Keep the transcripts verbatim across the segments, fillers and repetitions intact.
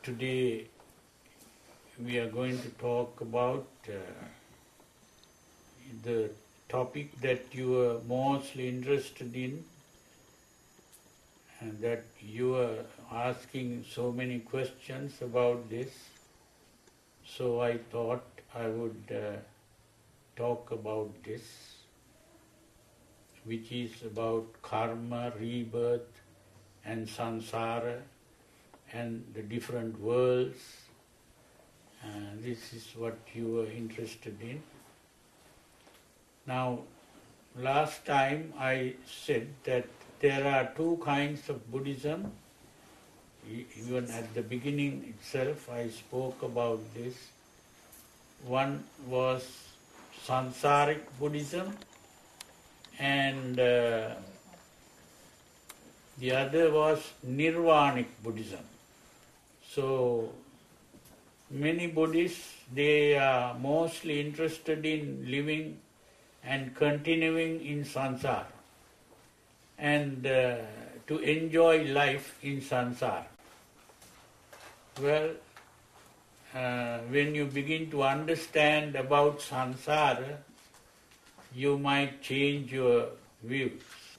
Today we are going to talk about uh, the topic that you are mostly interested in and that you are asking so many questions about this. So I thought I would uh, talk about this, which is about karma, rebirth and samsara and the different worlds. Uh, this is what you are interested in. Now, last time I said that there are two kinds of Buddhism. Even at the beginning itself I spoke about this. One was Sansaric Buddhism and uh, the other was Nirvanic Buddhism. So many Buddhists, they are mostly interested in living and continuing in samsara and uh, to enjoy life in samsara. Well, uh, when you begin to understand about samsara, you might change your views.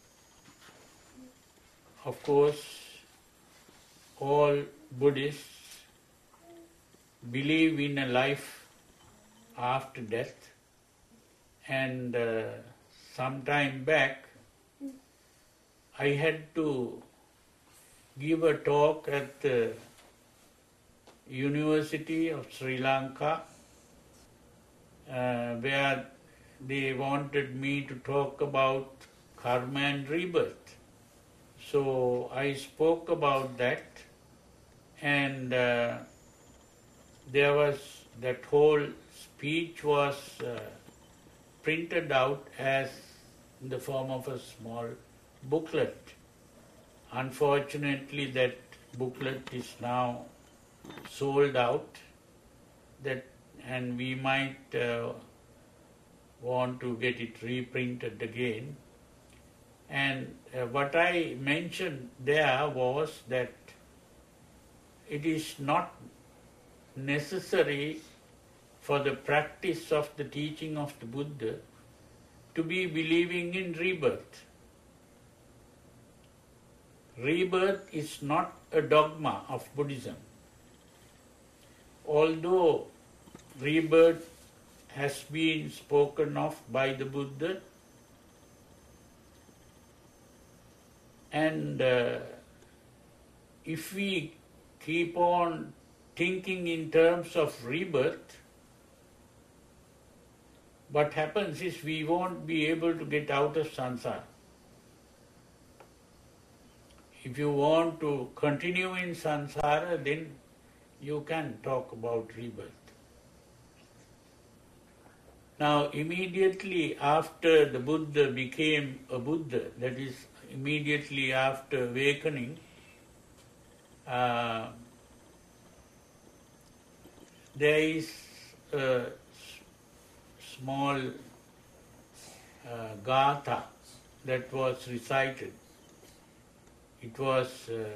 Of course, all Buddhists believe in a life after death, and uh, some time back I had to give a talk at the University of Sri Lanka uh, where they wanted me to talk about karma and rebirth. So I spoke about that, and uh, there was that whole speech was uh, printed out as in the form of a small booklet. Unfortunately, that booklet is now sold out, that and we might uh, want to get it reprinted again. And uh, what I mentioned there was that it is not necessary for the practice of the teaching of the Buddha to be believing in rebirth. Rebirth is not a dogma of Buddhism. Although rebirth has been spoken of by the Buddha, and uh, if we keep on thinking in terms of rebirth, what happens is we won't be able to get out of samsara. If you want to continue in samsara, then you can talk about rebirth. Now, immediately after the Buddha became a Buddha, that is, immediately after awakening, uh, there is a small uh, gatha that was recited. It was uh,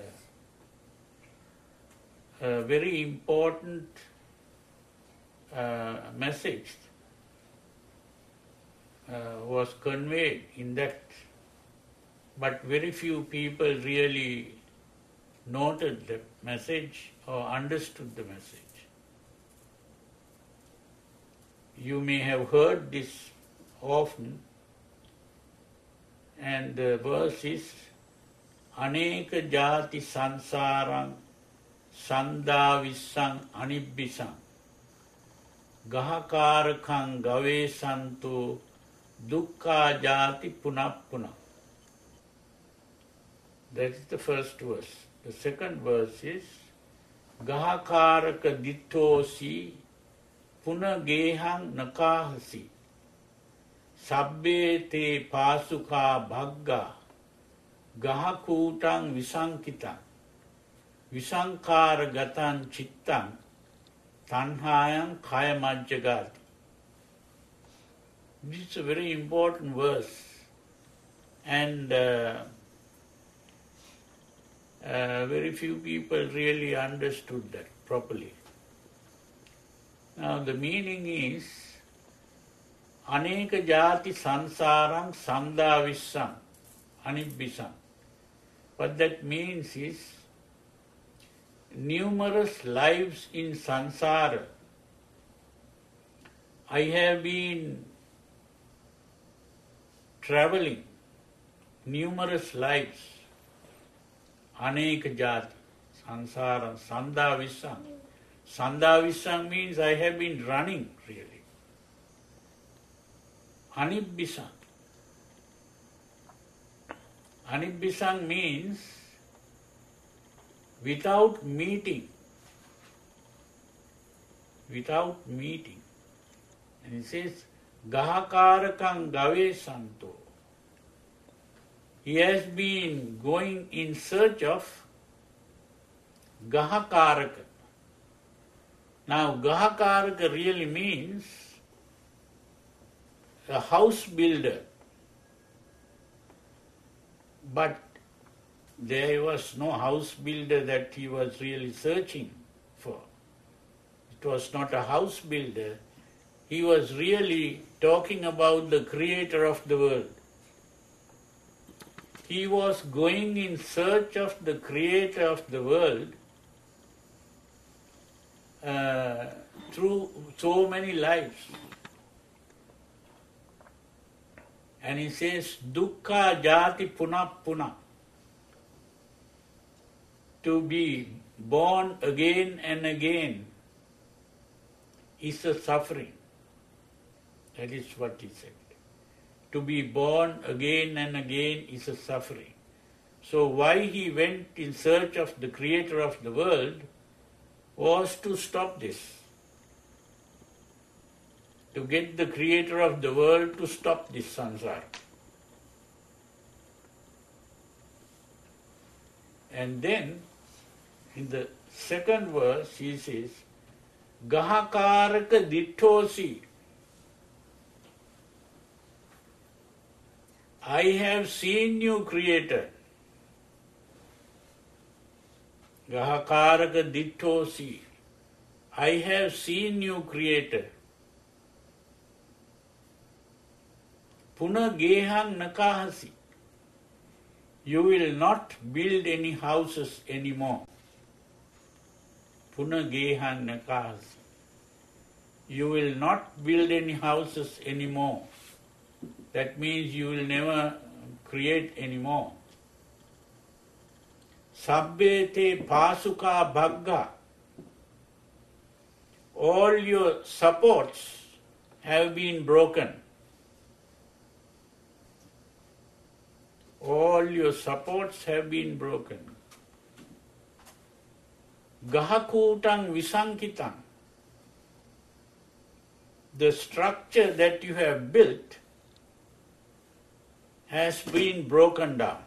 a very important uh, message uh, was conveyed in that, but very few people really noted the message or understood the message. You may have heard this often, and the verse is Aneka jati sansarang sandavissang anibbisang gahakarakang gavesantu dukkha jati punappuna. That is the first verse. The second verse is Gahakaraka dittosi punagehang nakahasi sabbe te pasuka bhagga gahakutang visankitang visankara gatan chittang tanhayang kayamajjagati. This is a very important verse, and uh, uh, very few people really understood that. properly. Now the meaning is Aneka jati sansarang sandavissam anibbisam. What that means is numerous lives in sansara. I have been traveling numerous lives. Aneka jati sansara sandavissam. Sandavissam means I have been running really. Anibbisam. Anibbisam means without meeting. Without meeting. And he says, Gahakarakam gave santo. He has been going in search of Gahakaraka. Now, Gahakaraka really means a house builder. But there was no house builder that he was really searching for. It was not a house builder. He was really talking about the creator of the world. He was going in search of the creator of the world uh, through so many lives. And he says, dukkha jati punah punah. To be born again and again is a suffering. That is what he said. To be born again and again is a suffering. So why he went in search of the creator of the world was to stop this. To get the creator of the world to stop this samsara. And then, in the second verse, he says, Gahakaraka ditthosi. I have seen you, Creator. Gahakaraka ditthosi. I have seen you, Creator. Puna gehang nakahasi. You will not build any houses anymore. Puna gehang nakahasi. You will not build any houses anymore. That means you will never create anymore. Sabbete pasuka bhagga. All your supports have been broken. All your supports have been broken. Gahakutang visankitang. The structure that you have built has been broken down.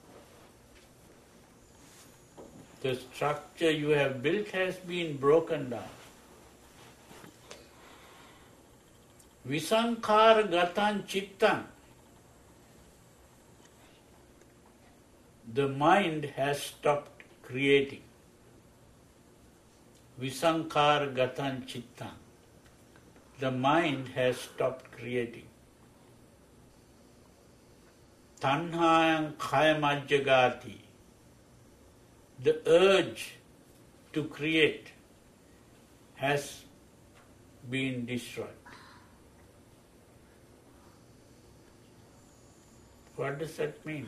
The structure you have built has been broken down. Visankhara gatan chittan. The mind has stopped creating. Visankhara gatan chittan. The mind has stopped creating. Tanhayam khayamajjagati. The urge to create has been destroyed. What does that mean?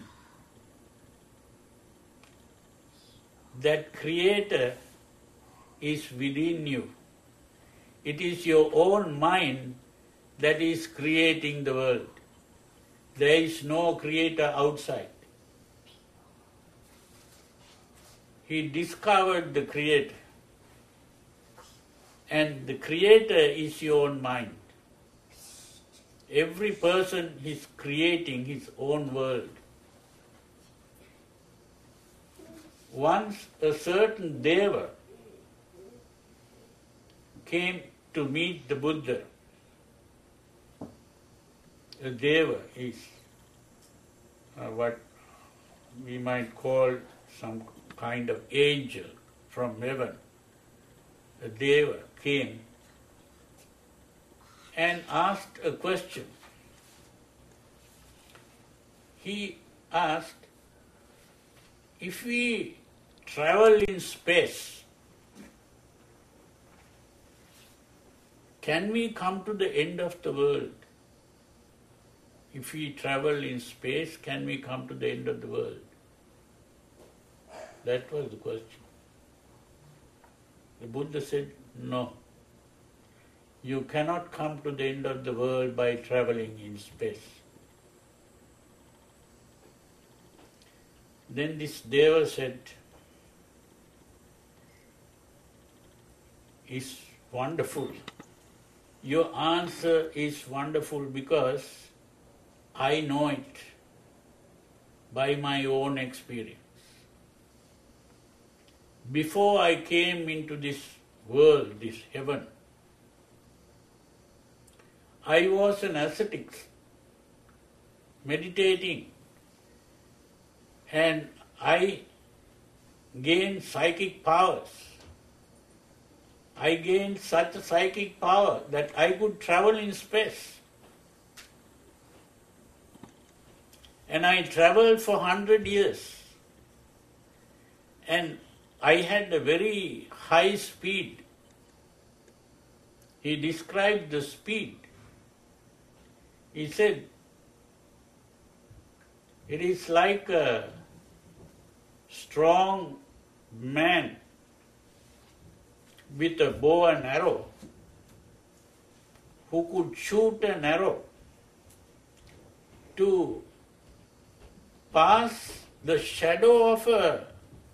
That Creator is within you. It is your own mind that is creating the world. There is no Creator outside. He discovered the Creator. And the Creator is your own mind. Every person is creating his own world. Once a certain Deva came to meet the Buddha. A Deva is uh, what we might call some kind of angel from heaven a Deva came and asked a question. He asked, if we travel in space, can we come to the end of the world? If we travel in space, can we come to the end of the world? That was the question. The Buddha said, no. You cannot come to the end of the world by traveling in space. Then this Deva said, it's wonderful. Your answer is wonderful because I know it by my own experience. Before I came into this world, this heaven, I was an ascetic, meditating, and I gained psychic powers. I gained such a psychic power that I could travel in space. And I traveled for one hundred years. And I had a very high speed. He described the speed. He said, it is like a strong man with a bow and arrow who could shoot an arrow to pass the shadow of a,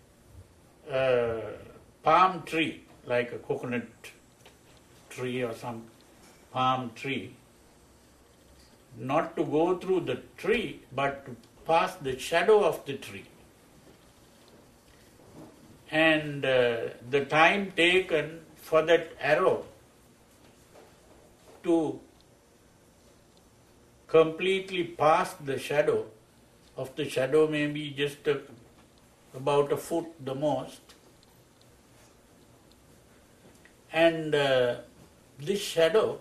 a palm tree, like a coconut tree or some palm tree, not to go through the tree, but to pass the shadow of the tree. And uh, the time taken for that arrow to completely pass the shadow of the shadow may be just a, about a foot the most. And uh, this shadow,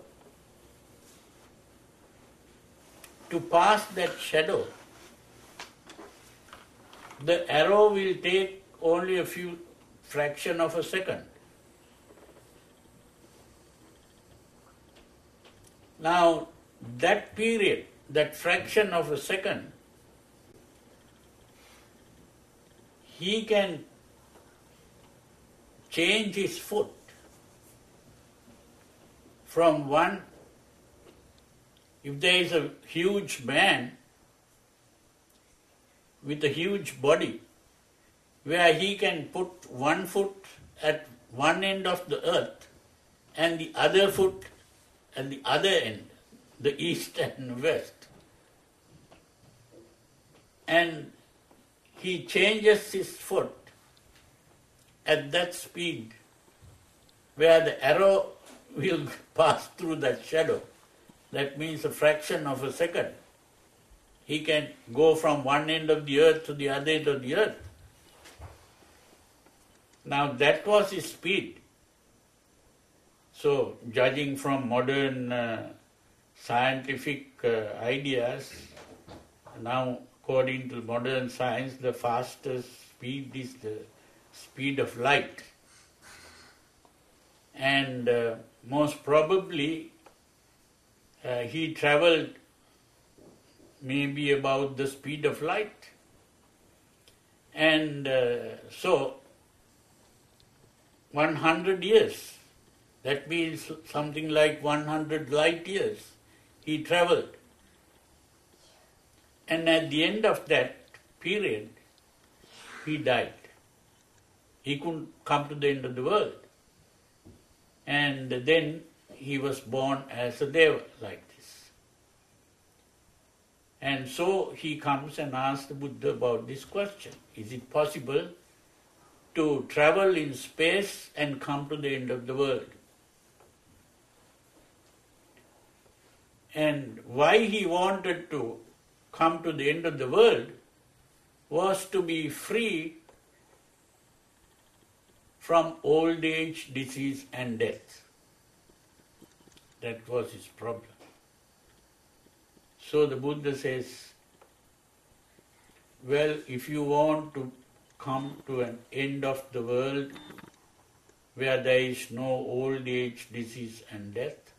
to pass that shadow, the arrow will take only a few fraction of a second. Now, that period, that fraction of a second, he can change his foot from one, if there is a huge man with a huge body, where he can put one foot at one end of the earth and the other foot at the other end, the east and west. And he changes his foot at that speed where the arrow will pass through that shadow. That means a fraction of a second. He can go from one end of the earth to the other end of the earth. Now that was his speed. So judging from modern uh, scientific uh, ideas, now according to modern science, the fastest speed is the speed of light. And uh, most probably uh, he traveled maybe about the speed of light. And uh, so one hundred years, that means something like one hundred light years, he traveled. And at the end of that period, he died. He couldn't come to the end of the world. And then he was born as a Deva, like this. And so he comes and asks the Buddha about this question. Is it possible to travel in space and come to the end of the world? And why he wanted to come to the end of the world was to be free from old age, disease and death. That was his problem. So the Buddha says, well, if you want to come to an end of the world where there is no old age, disease and death,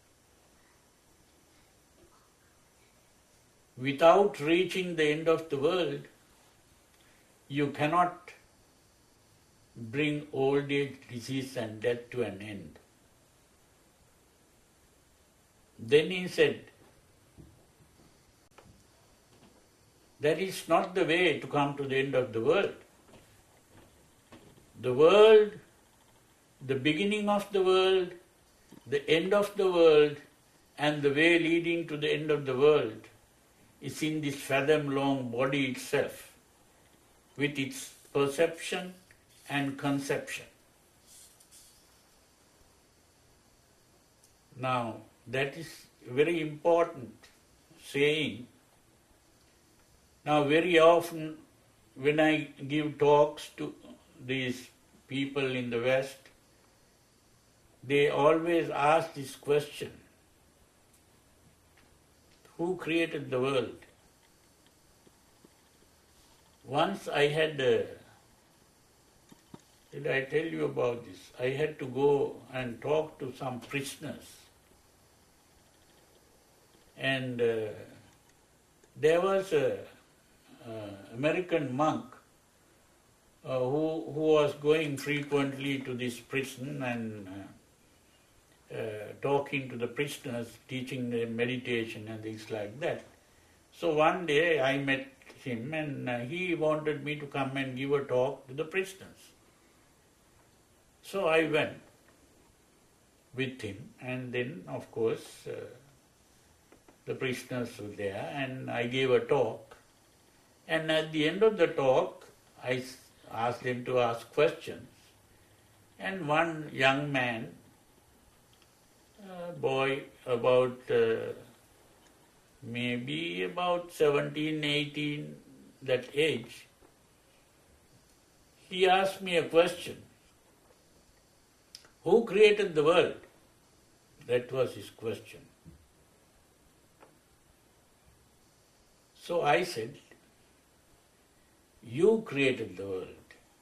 without reaching the end of the world, you cannot bring old age, disease and death to an end. Then he said, that is not the way to come to the end of the world. The world, the beginning of the world, the end of the world, and the way leading to the end of the world is in this fathom-long body itself, with its perception and conception. Now, that is a very important saying. Now, very often when I give talks to these people in the West, they always ask this question: who created the world? Once I had, uh, did I tell you about this? I had to go and talk to some prisoners. And uh, there was a uh, American monk uh, who, who was going frequently to this prison and uh, uh, talking to the prisoners, teaching them meditation and things like that. So one day I met him and uh, he wanted me to come and give a talk to the prisoners. So I went with him, and then of course uh, the prisoners were there and I gave a talk. And at the end of the talk, I asked them to ask questions. And one young man, a boy about uh, maybe about seventeen, eighteen, that age, he asked me a question: who created the world? That was his question. So I said, you created the world.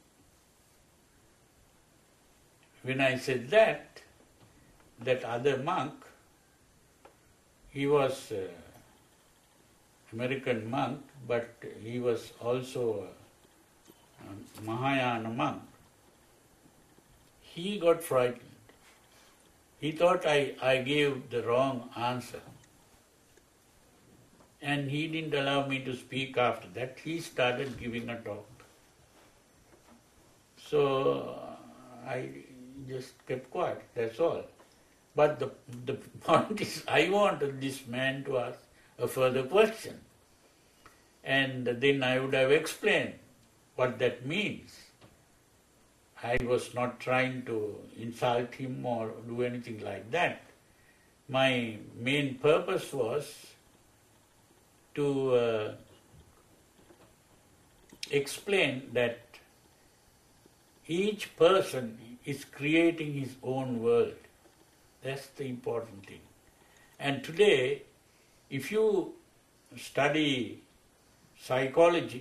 When I said that, that other monk, he was an American monk, but he was also a Mahayana monk. He got frightened. He thought I, I gave the wrong answer. And he didn't allow me to speak after that. He started giving a talk. So I just kept quiet, that's all. But the, the point is, I wanted this man to ask a further question. And then I would have explained what that means. I was not trying to insult him or do anything like that. My main purpose was to uh, explain that each person is creating his own world. That's the important thing. And today, if you study psychology,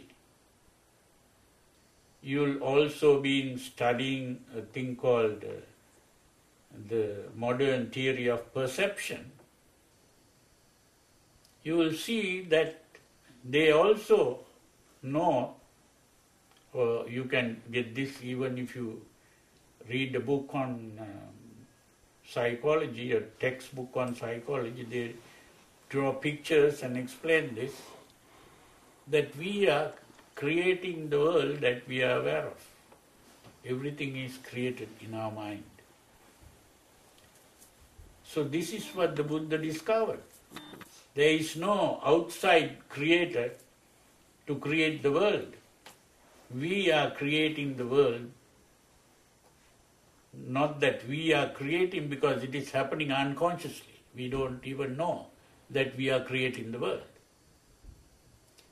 you'll also be studying a thing called uh, the modern theory of perception. You will see that they also know, or you can get this even if you read a book on um, psychology, a textbook on psychology, they draw pictures and explain this, that we are creating the world that we are aware of. Everything is created in our mind. So this is what the Buddha discovered. There is no outside creator to create the world. We are creating the world. Not that we are creating because it is happening unconsciously. We don't even know that we are creating the world.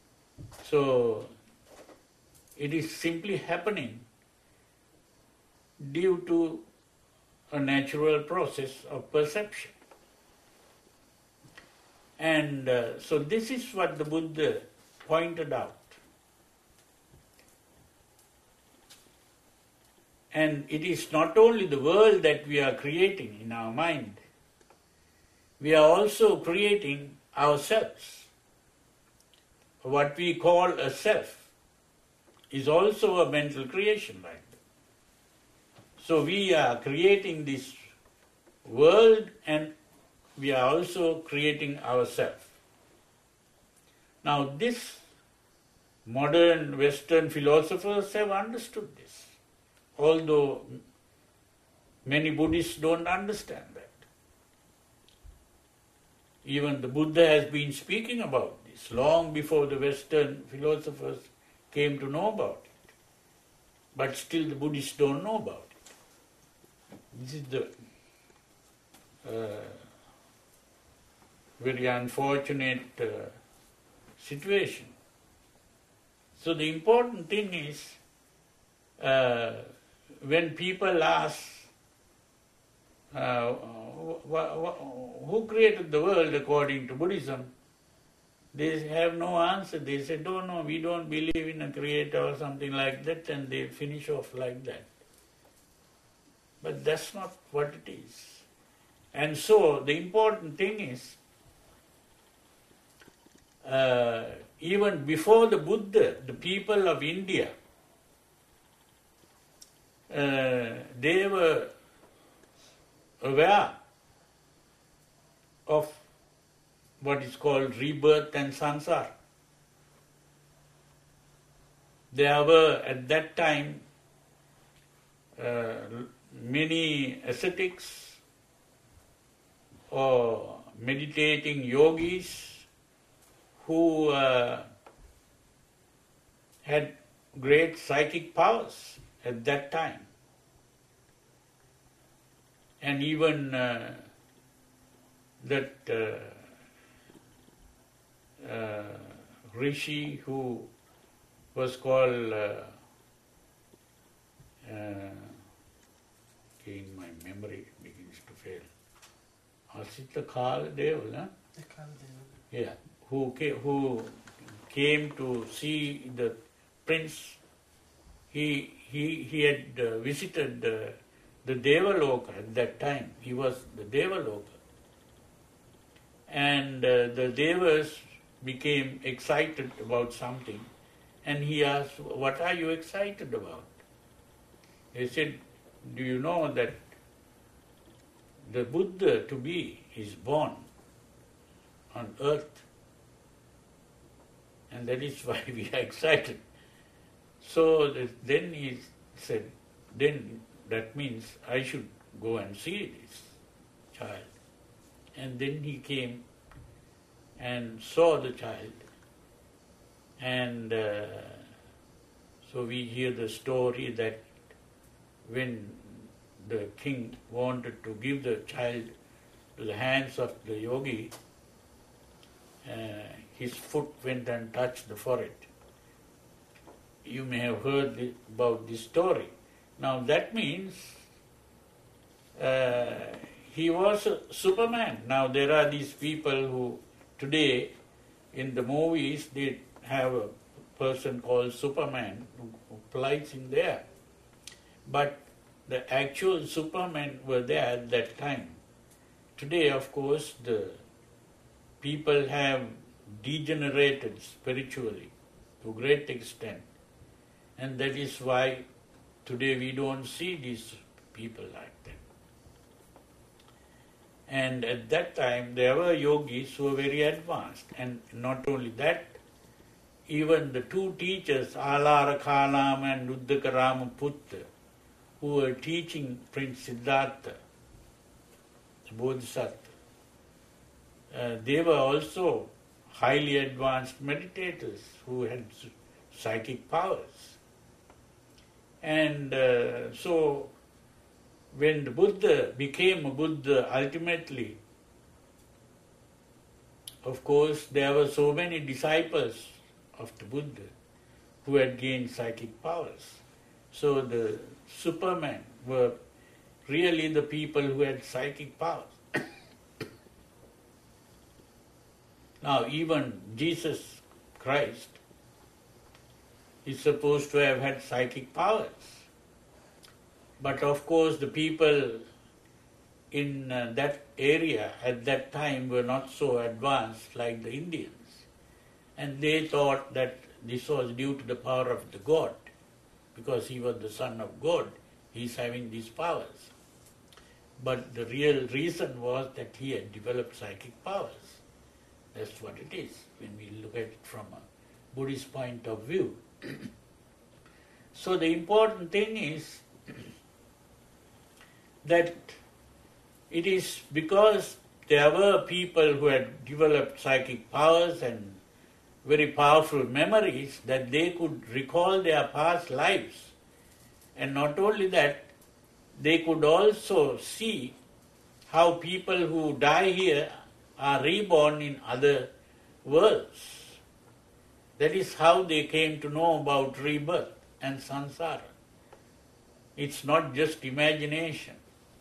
So it is simply happening due to a natural process of perception. And uh, so this is what the Buddha pointed out. And it is not only the world that we are creating in our mind, we are also creating ourselves. What we call a self is also a mental creation like that. So we are creating this world and we are also creating ourselves. Now this modern Western philosophers have understood this, although many Buddhists don't understand that. Even the Buddha has been speaking about this long before the Western philosophers came to know about it. But still the Buddhists don't know about it. This is the uh, very unfortunate uh, situation. So the important thing is, uh, when people ask, uh, wh- wh- who created the world according to Buddhism, they have no answer. They say, no, no, we don't believe in a creator or something like that, and they finish off like that. But that's not what it is. And so the important thing is, uh, even before the Buddha, the people of India, uh, they were aware of what is called rebirth and samsara. There were at that time uh, many ascetics or meditating yogis who uh, had great psychic powers at that time. And even uh, that uh, uh, rishi who was called, uh, uh, again my memory begins to fail, Asita Kaladeva, huh? Yeah, who came, who came to see the prince. He he he had uh, visited uh, the Devaloka at that time. He was the Devaloka, and uh, the Devas became excited about something, and he asked, "What are you excited about?" They said, "Do you know that the Buddha to be is born on earth, and that is why we are excited." So then he said, then that means I should go and see this child. And then he came and saw the child. And uh, so we hear the story that when the king wanted to give the child to the hands of the yogi, uh, his foot went and touched the forehead. You may have heard the, about this story. Now that means uh, he was a Superman. Now there are these people who today in the movies they have a person called Superman who, who flies in there. But the actual Supermen were there at that time. Today, of course, the people have degenerated spiritually to a great extent. And that is why today we don't see these people like that. And at that time there were yogis who were very advanced. And not only that, even the two teachers, Alara Kalam and Uddaka Ramaputta, who were teaching Prince Siddhartha, the Bodhisattva, uh, they were also highly advanced meditators who had psychic powers. And uh, so when the Buddha became a Buddha ultimately, of course there were so many disciples of the Buddha who had gained psychic powers. So the supermen were really the people who had psychic powers. Now even Jesus Christ is supposed to have had psychic powers. But of course the people in uh, that area at that time were not so advanced like the Indians. And they thought that this was due to the power of the God. Because he was the son of God, he is having these powers. But the real reason was that he had developed psychic powers. That's what it is when we look at it from a Buddhist point of view. So the important thing is that it is because there were people who had developed psychic powers and very powerful memories that they could recall their past lives. And not only that, they could also see how people who die here are reborn in other worlds. That is how they came to know about rebirth and samsara. It's not just imagination.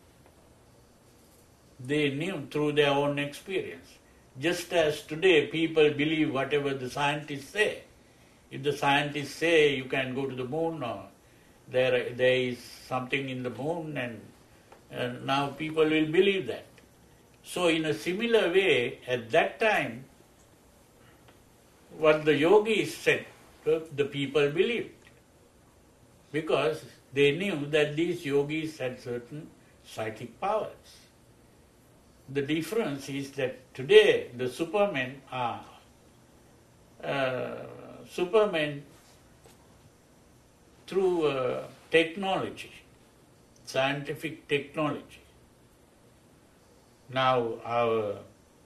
They knew through their own experience. Just as today people believe whatever the scientists say. If the scientists say you can go to the moon or there, there is something in the moon, and, and now people will believe that. So in a similar way, at that time, what the yogis said, the people believed. Because they knew that these yogis had certain psychic powers. The difference is that today the supermen are uh, supermen through uh, technology, scientific technology. Now our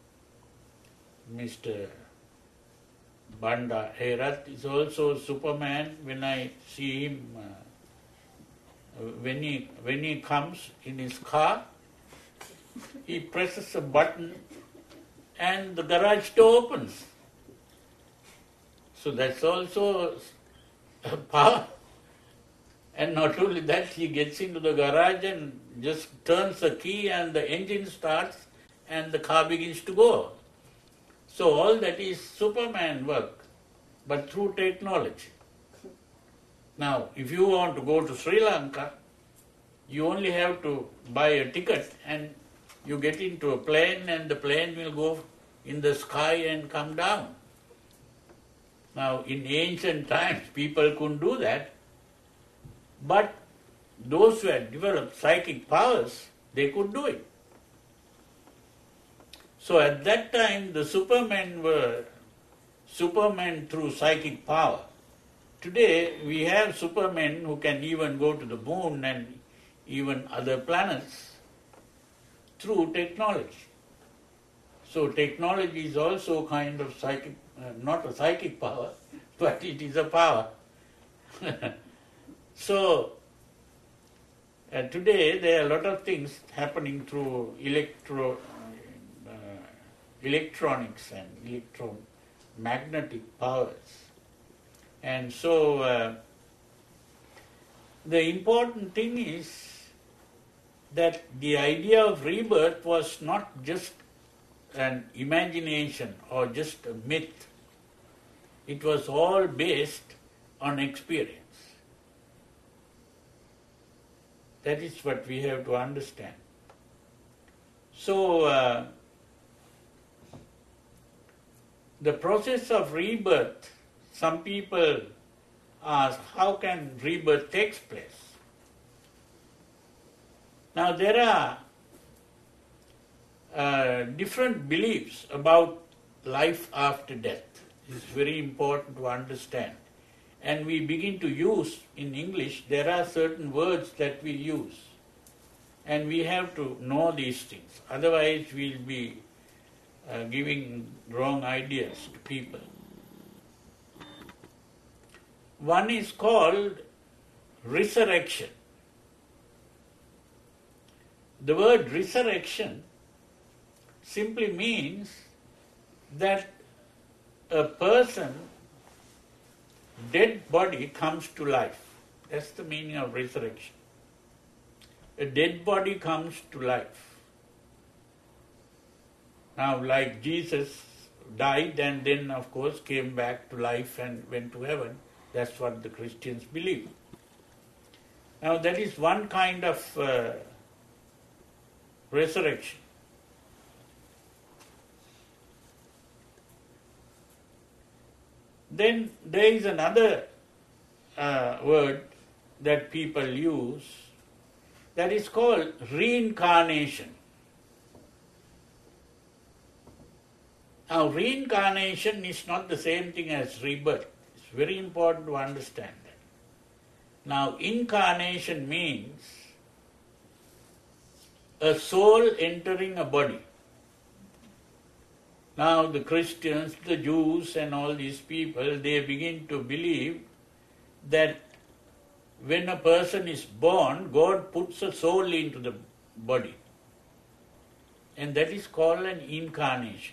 Mister Banda Herath is also Superman. When I see him, uh, when he when he comes in his car, he presses a button and the garage door opens. So that's also a power. And not only that, he gets into the garage and just turns the key and the engine starts and the car begins to go. So all that is Superman work, but through technology. Now, if you want to go to Sri Lanka, you only have to buy a ticket and you get into a plane and the plane will go in the sky and come down. Now, in ancient times, people couldn't do that. But those who had developed psychic powers, they could do it. So at that time, the supermen were supermen through psychic power. Today, we have supermen who can even go to the moon and even other planets through technology. So technology is also kind of psychic, uh, not a psychic power, but it is a power. So uh, today there are a lot of things happening through electro, uh, electronics and electromagnetic powers. And so uh, the important thing is that the idea of rebirth was not just an imagination or just a myth. It was all based on experience. That is what we have to understand. So, uh, the process of rebirth, some people ask, how can rebirth take place? Now, there are uh, different beliefs about life after death. It's very important to understand. And we begin to use, in English, there are certain words that we use. And we have to know these things. Otherwise, we'll be uh, giving wrong ideas to people. One is called resurrection. The word resurrection simply means that a person, dead body comes to life. That's the meaning of resurrection. A dead body comes to life. Now, like Jesus died and then, of course, came back to life and went to heaven, that's what the Christians believe. Now, that is one kind of uh, resurrection. Then there is another uh, word that people use that is called reincarnation. Now, reincarnation is not the same thing as rebirth. It's very important to understand that. Now, incarnation means a soul entering a body. Now, the Christians, the Jews, and all these people, they begin to believe that when a person is born, God puts a soul into the body. And that is called an incarnation.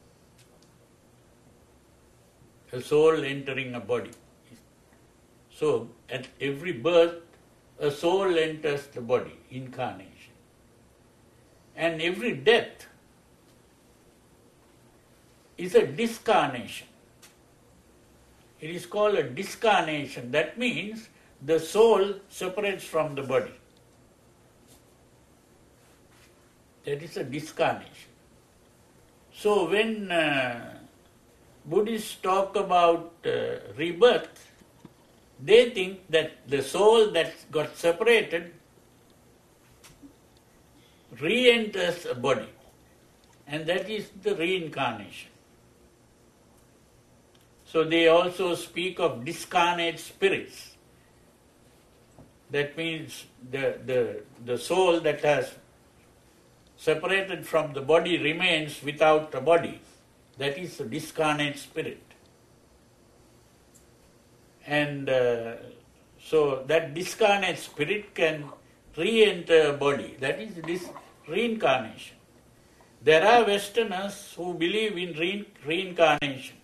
A soul entering a body. So, at every birth, a soul enters the body, incarnation. And every death is a discarnation. It is called a discarnation. That means the soul separates from the body. That is a discarnation. So when uh, Buddhists talk about uh, rebirth, they think that the soul that got separated re-enters a body, and that is the reincarnation. So they also speak of discarnate spirits. That means the, the, the soul that has separated from the body remains without a body. That is a discarnate spirit. And uh, so that discarnate spirit can re-enter a body. That is this reincarnation. There are Westerners who believe in re- reincarnation.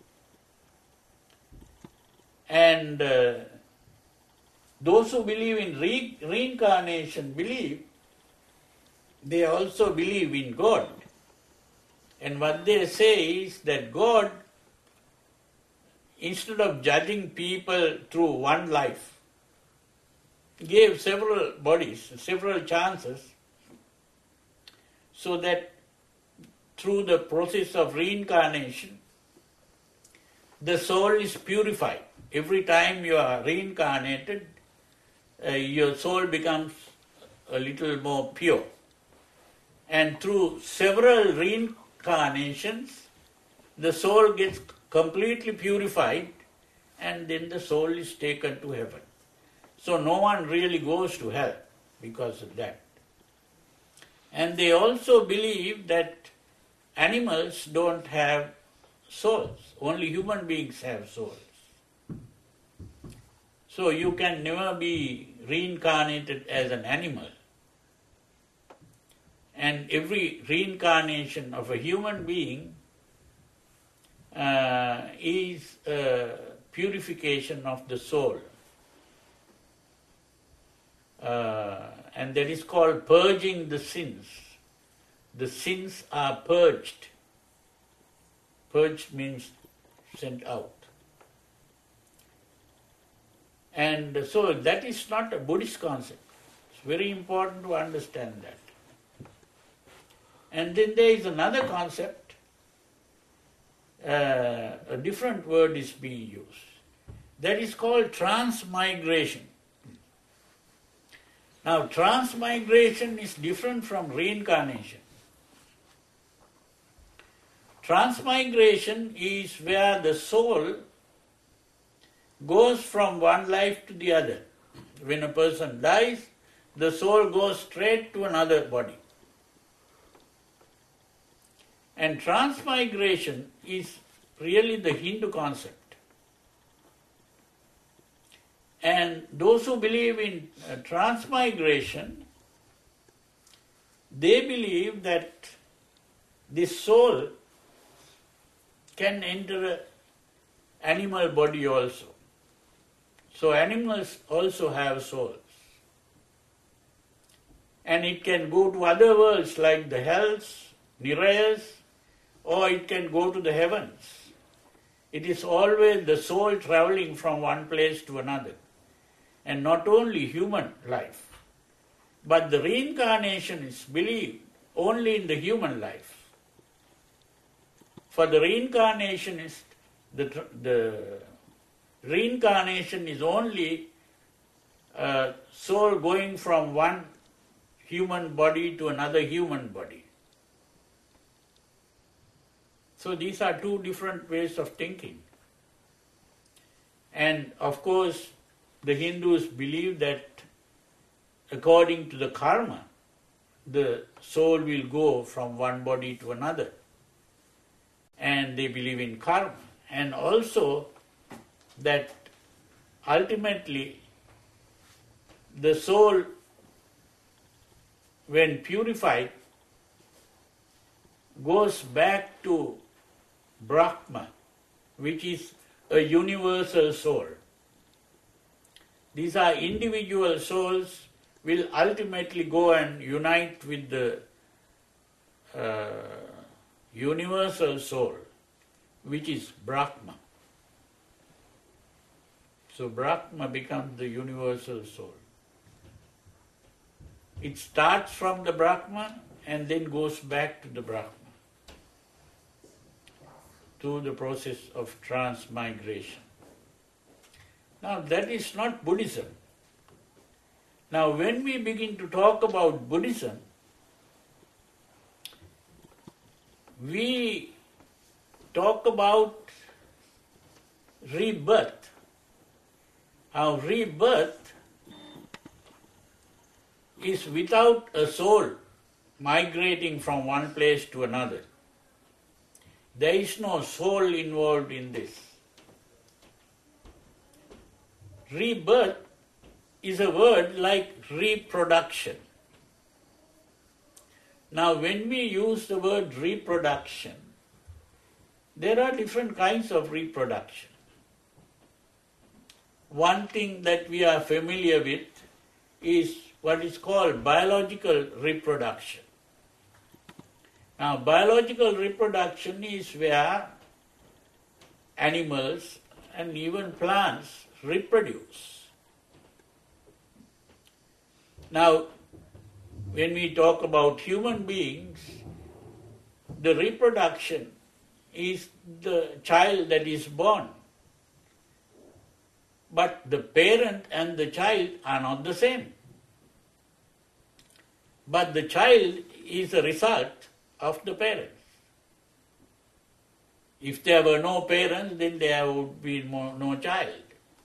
And uh, those who believe in re- reincarnation believe, they also believe in God. And what they say is that God, instead of judging people through one life, gave several bodies, several chances, so that through the process of reincarnation, the soul is purified. Every time you are reincarnated, uh, your soul becomes a little more pure. And through several reincarnations, the soul gets completely purified, and then the soul is taken to heaven. So no one really goes to hell because of that. And they also believe that animals don't have souls. Only human beings have souls. So you can never be reincarnated as an animal. And every reincarnation of a human being uh, is a purification of the soul. Uh, and that is called purging the sins. The sins are purged. Purged means sent out. And so that is not a Buddhist concept. It's very important to understand that. And then there is another concept, uh, a different word is being used. That is called transmigration. Now, transmigration is different from reincarnation. Transmigration is where the soul goes from one life to the other. When a person dies, the soul goes straight to another body. And transmigration is really the Hindu concept. And those who believe in uh, transmigration, they believe that this soul can enter an animal body also. So animals also have souls. And it can go to other worlds like the hells, Nirayas, or it can go to the heavens. It is always the soul traveling from one place to another. And not only human life, but the reincarnation is believed only in the human life. For the reincarnationist, the, the reincarnation is only a soul going from one human body to another human body. So these are two different ways of thinking. And of course, the Hindus believe that according to the karma, the soul will go from one body to another. And they believe in karma. And also that ultimately the soul, when purified, goes back to Brahma, which is a universal soul. These are individual souls will ultimately go and unite with the uh, universal soul, which is Brahma. So Brahma becomes the universal soul. It starts from the Brahma and then goes back to the Brahma through the process of transmigration. Now that is not Buddhism. Now when we begin to talk about Buddhism, we talk about rebirth. How rebirth is without a soul migrating from one place to another. There is no soul involved in this. Rebirth is a word like reproduction. Now when we use the word reproduction, there are different kinds of reproduction. One thing that we are familiar with is what is called biological reproduction. Now, biological reproduction is where animals and even plants reproduce. Now, when we talk about human beings, the reproduction is the child that is born. But the parent and the child are not the same. But the child is a result of the parents. If there were no parents, then there would be no child.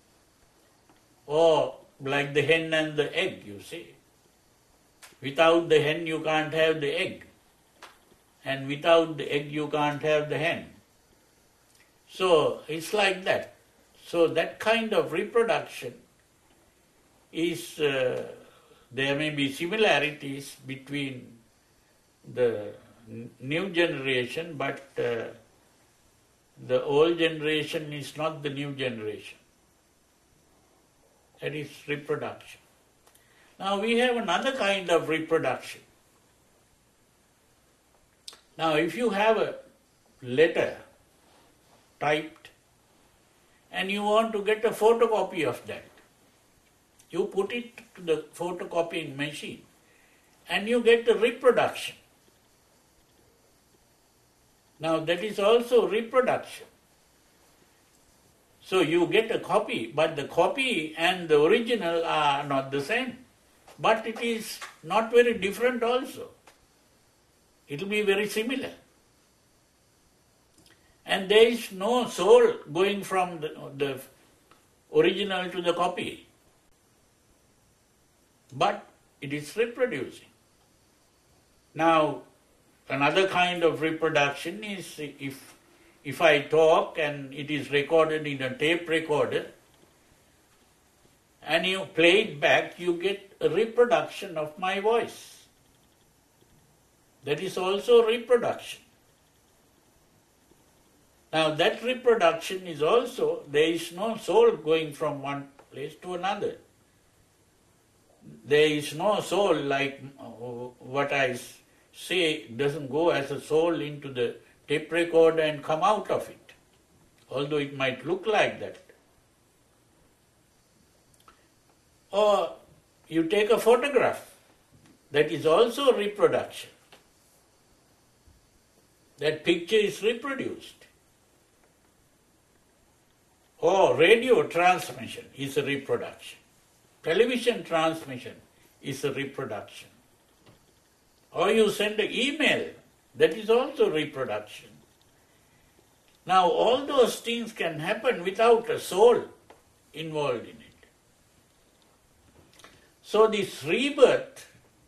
Or like the hen and the egg, you see. Without the hen you can't have the egg. And without the egg you can't have the hen. So it's like that. So that kind of reproduction is, uh, there may be similarities between the new generation, but uh, the old generation is not the new generation. That is reproduction. Now we have another kind of reproduction. Now if you have a letter typed and you want to get a photocopy of that, you put it to the photocopying machine and you get a reproduction. Now that is also reproduction. So you get a copy, but the copy and the original are not the same. But it is not very different also. It will be very similar. And there is no soul going from the, the original to the copy. But it is reproducing. Now, another kind of reproduction is if, if I talk and it is recorded in a tape recorder and you play it back, you get a reproduction of my voice. That is also reproduction. Now that reproduction is also, there is no soul going from one place to another. There is no soul like what I say doesn't go as a soul into the tape recorder and come out of it, although it might look like that. Or you take a photograph, that is also a reproduction. That picture is reproduced. Or radio transmission is a reproduction. Television transmission is a reproduction. Or you send an email, that is also reproduction. Now all those things can happen without a soul involved in it. So this rebirth,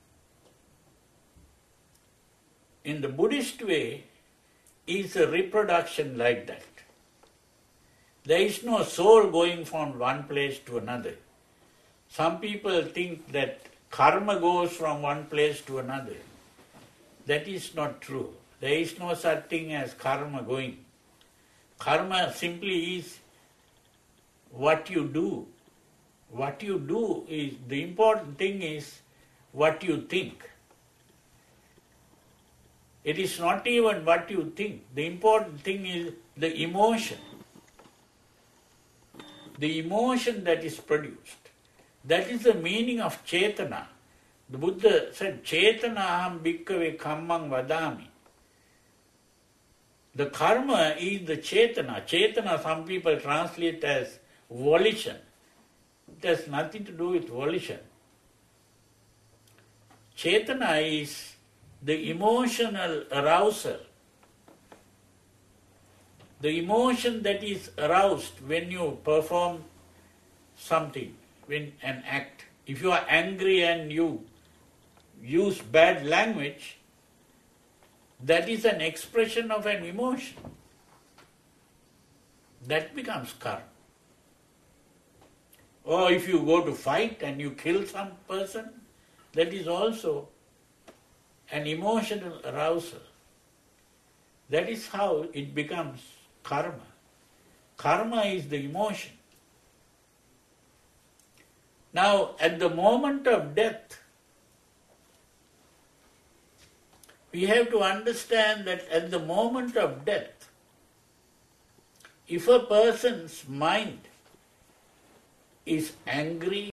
in the Buddhist way, is a reproduction like that. There is no soul going from one place to another. Some people think that karma goes from one place to another. That is not true. There is no such thing as karma going. Karma simply is what you do. What you do is, the important thing is what you think. It is not even what you think. The important thing is the emotion. The emotion that is produced. That is the meaning of Chetana. The Buddha said, Chetana aham bhikkhave kammang vadami. The karma is the Chetana. Chetana some people translate as volition. It has nothing to do with volition. Chetana is the emotional arousal. The emotion that is aroused when you perform something, when an act. If you are angry and you use bad language, that is an expression of an emotion. That becomes karma. Or if you go to fight and you kill some person, that is also an emotional arousal. That is how it becomes karma. Karma is the emotion. Now, at the moment of death, we have to understand that at the moment of death, if a person's mind is angry,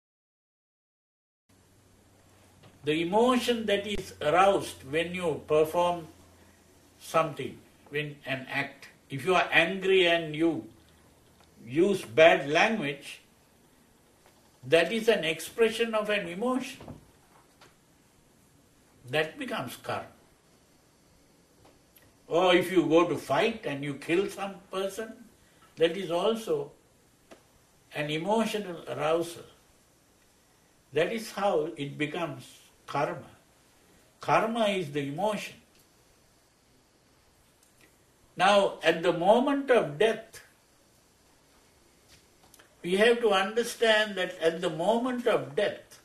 the emotion that is aroused when you perform something, when an act, if you are angry and you use bad language, that is an expression of an emotion. That becomes karma. Or if you go to fight and you kill some person, that is also an emotional arousal. That is how it becomes karma. Karma is the emotion. Now, at the moment of death, we have to understand that at the moment of death,